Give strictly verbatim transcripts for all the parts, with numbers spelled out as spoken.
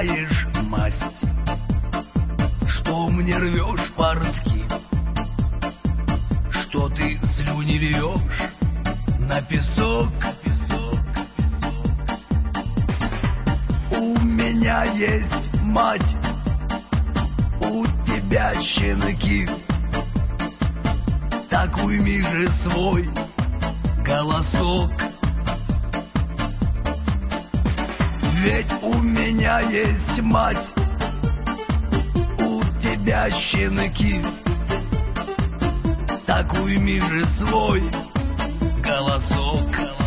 меняешь масть, что мне рвешь портки, что ты слюни льешь на песок. У меня есть мать, у тебя щенки, так уйми же свой голосок. Ведь у меня есть мать, у тебя щенки, так уйми же свой голосок.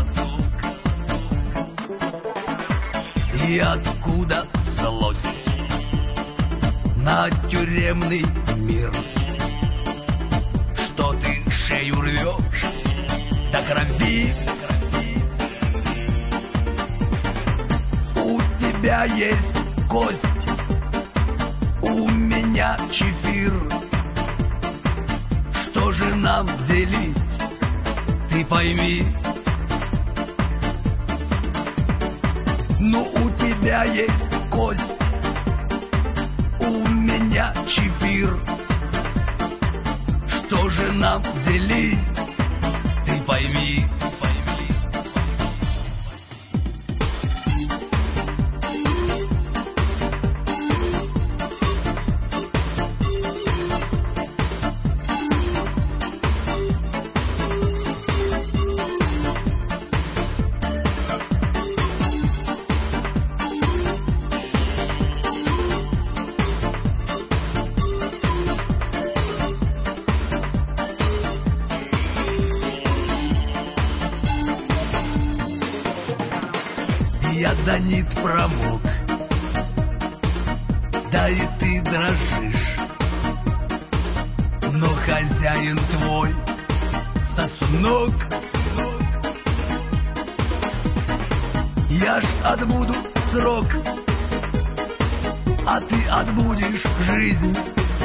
И откуда злость на тюремный мир, что ты шею рвешь до крови? У тебя есть кость, у меня чефир, что же нам делить, ты пойми. Ну, у тебя есть кость, у меня чефир, что же нам делить, ты пойми. Я до нит промок, да и ты дрожишь, но хозяин твой сосунок. Я ж отбуду срок, а ты отбудешь жизнь.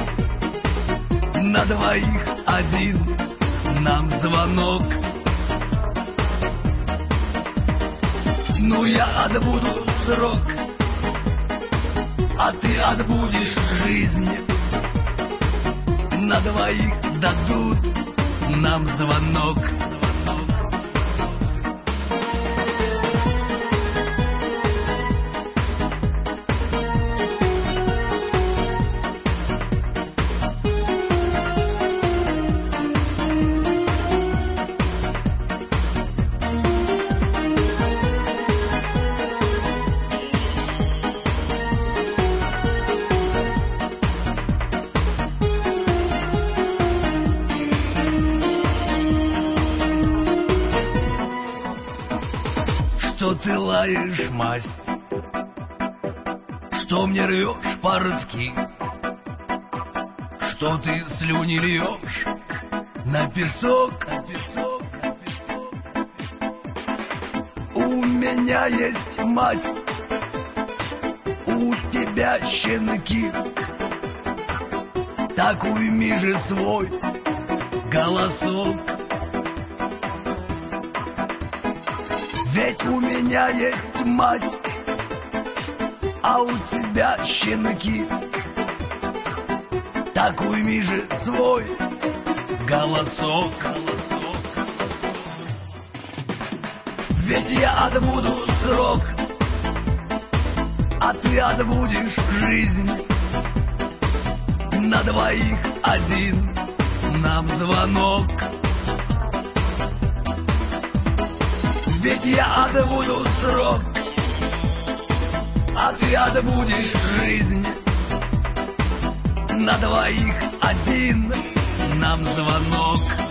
На двоих один нам звонок. Ну, я отбуду срок, а ты отбудешь жизнь. На двоих дадут нам звонок. Что ты лаешь масть, что мне рвешь портки, что ты слюни льешь на песок. У меня есть мать, у тебя щенки, так уйми же свой голосок. Ведь у меня есть мать, а у тебя щенки, так уйми же свой голосок. Ведь я отбуду срок, а ты отбудешь жизнь. На двоих один нам звонок. Ведь я отбуду срок, а ты отбудешь жизнь. На двоих один нам звонок.